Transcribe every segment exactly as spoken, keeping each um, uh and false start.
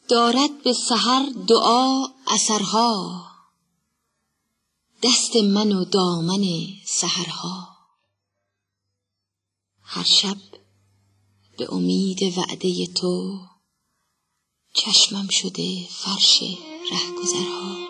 دارد به سحر دعا اثرها، دست من و دامن سحرها. هر شب به امید وعده تو، چشمم شده فرش رهگذرها.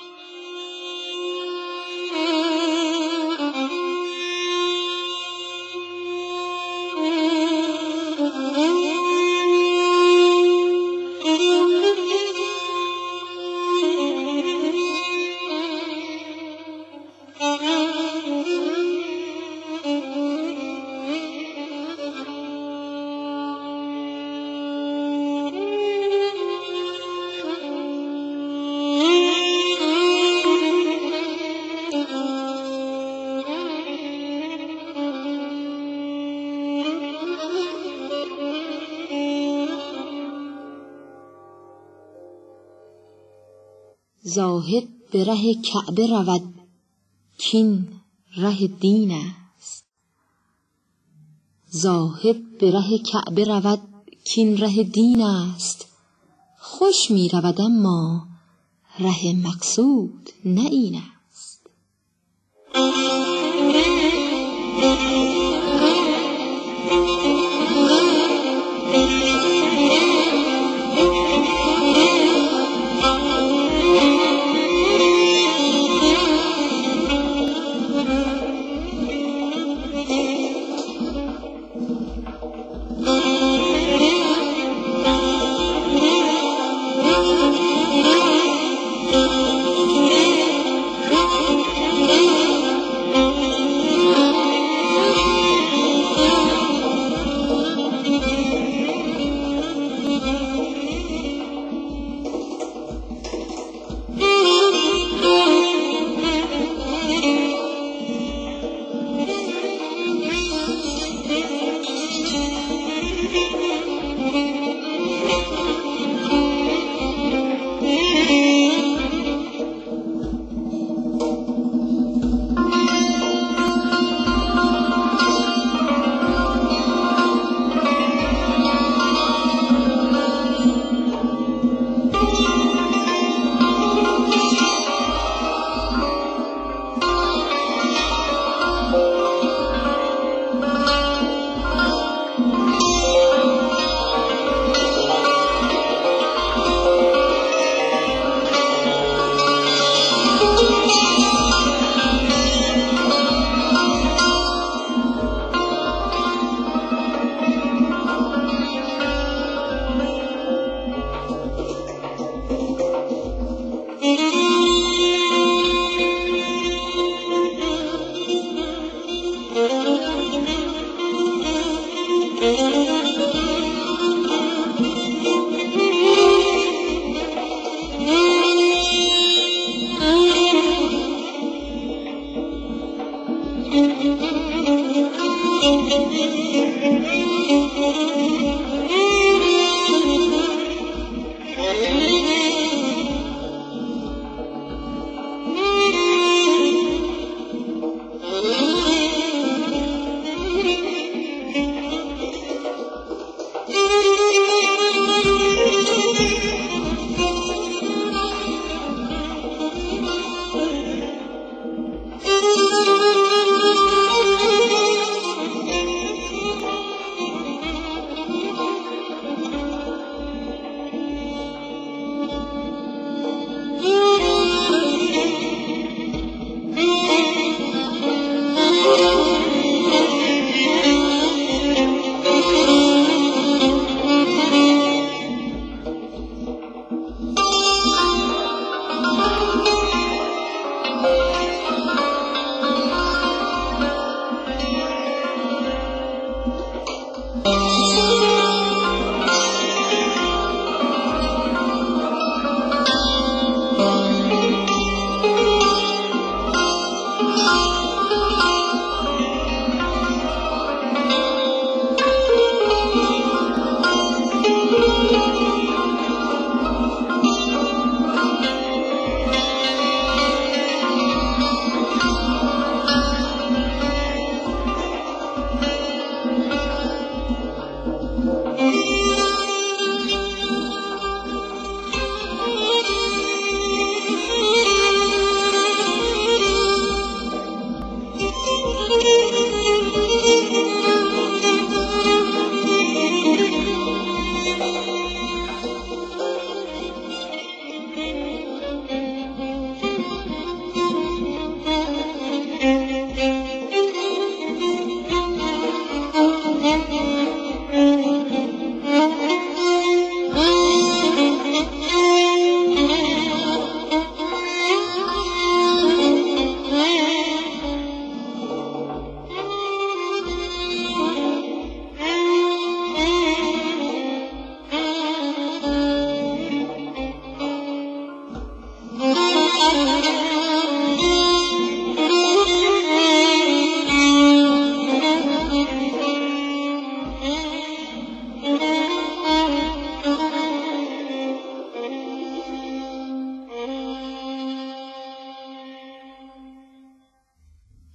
زاهد به ره کعبه رود کین ره دین است. زاهد به ره کعبه رود کین ره دین است. خوش می رود اما ره مقصود نه این است.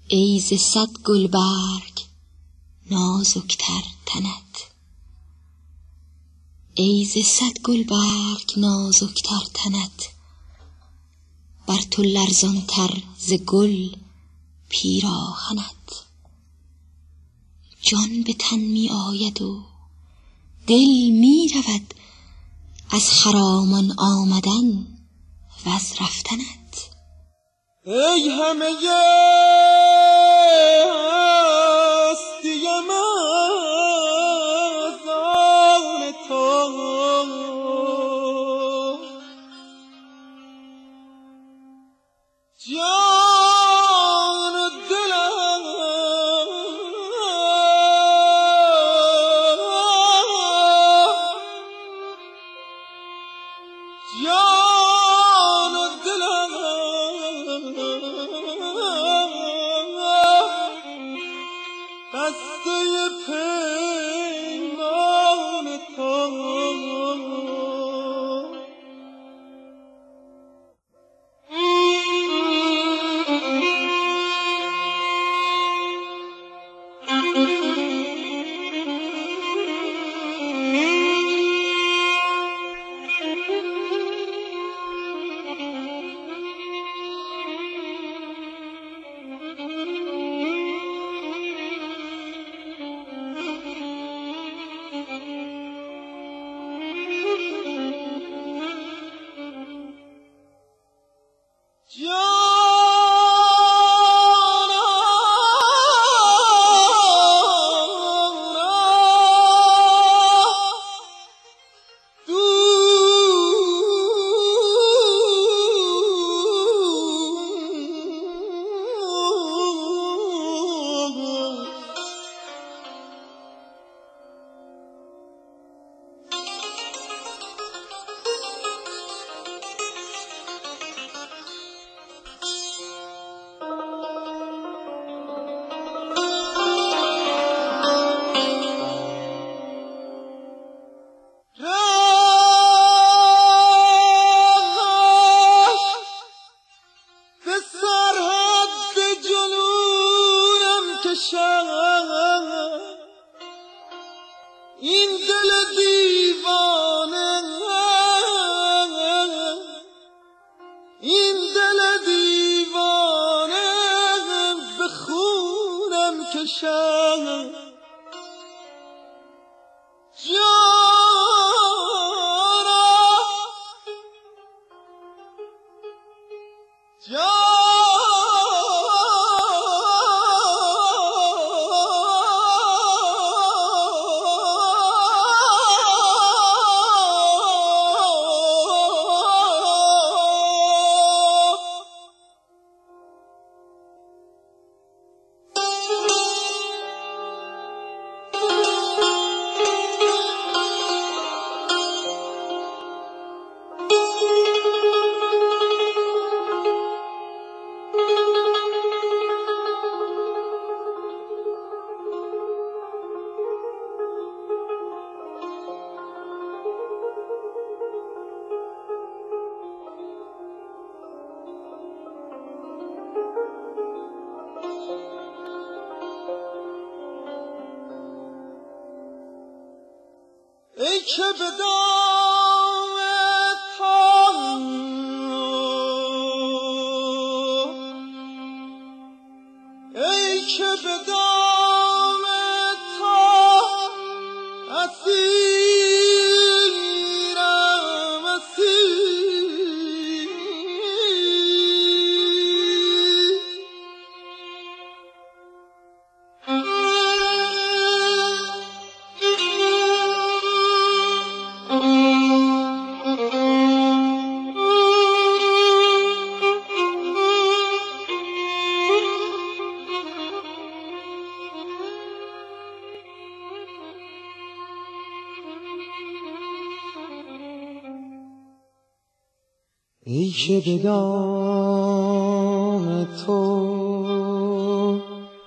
ای ز صد گلبرگ نازکتر تنت، ای ز صد گلبرگ نازکتر تنت، بر تو لرزان تر ز گل پیراهنت. جان به تن می آید و دل می رود از خرامان آمدن و از رفتنت. ای همه هستی من از آن تو، جان و دلم جان و دلم بسته پیمان تو. این دل دیوانه، این دل دیوانه به خونم کشد. جانا جانا ای که به دام تو، ای که به دام تو اسیرم اسیر. ای که به دام تو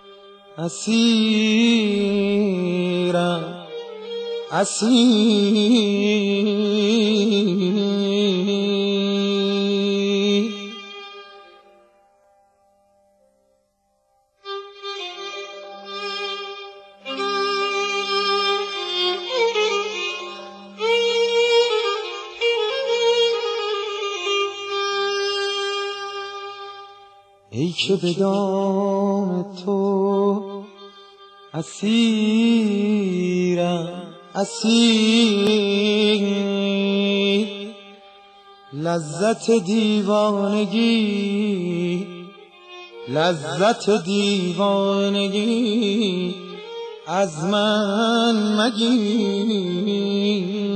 اسیرم اسیر. ای که به دام تو اسیرم اسیر، لذت دیوانگی لذت دیوانگی از من مگیر.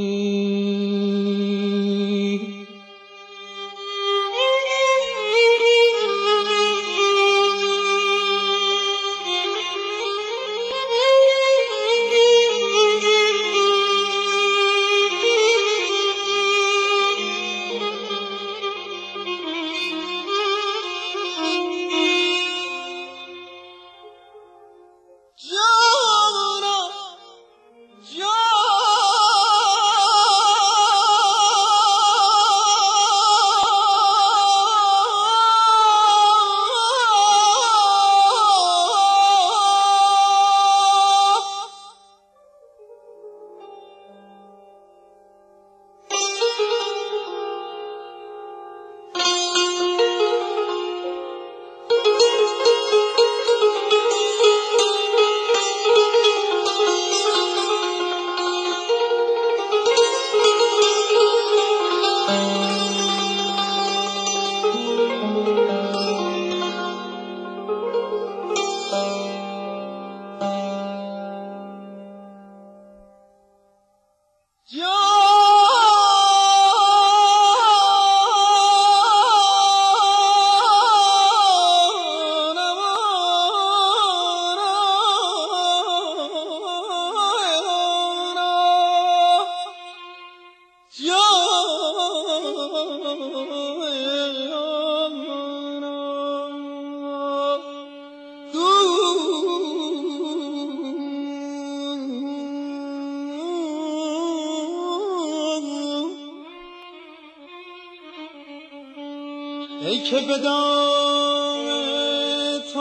ای که به دام تو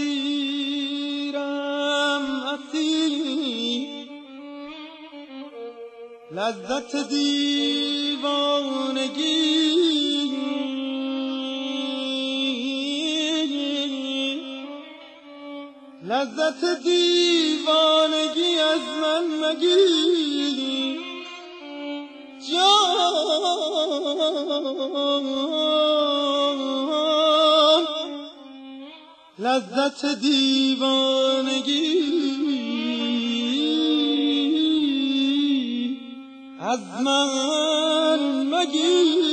اسیرم اسیر، لذت دیوانگی لذت دیوانگی از من مگیر. جان لذت دیوانگی از من مگیر.